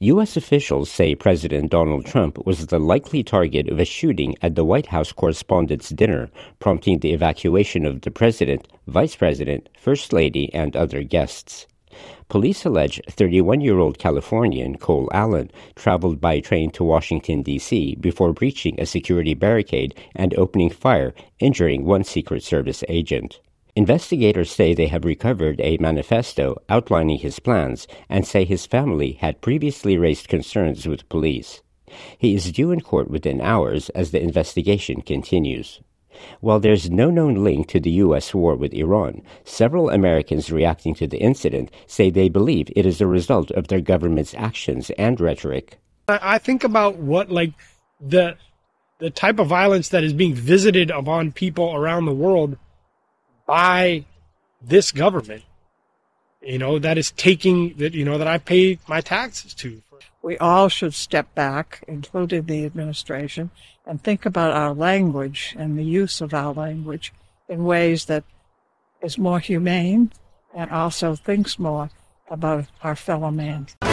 U.S. officials say President Donald Trump was the likely target of a shooting at the White House Correspondents' Dinner, prompting the evacuation of the president, vice president, first lady, and other guests. Police allege 31-year-old Californian Cole Allen traveled by train to Washington, D.C. before breaching a security barricade and opening fire, injuring one Secret Service agent. Investigators say they have recovered a manifesto outlining his plans and say his family had previously raised concerns with police. He is due in court within hours as the investigation continues. While there's no known link to the U.S. war with Iran, several Americans reacting to the incident say they believe it is a result of their government's actions and rhetoric. I think about what, the type of violence that is being visited upon people around the world by this government, that is taking, that I pay my taxes to. We all should step back, including the administration, and think about our language and the use of our language in ways that is more humane and also thinks more about our fellow man.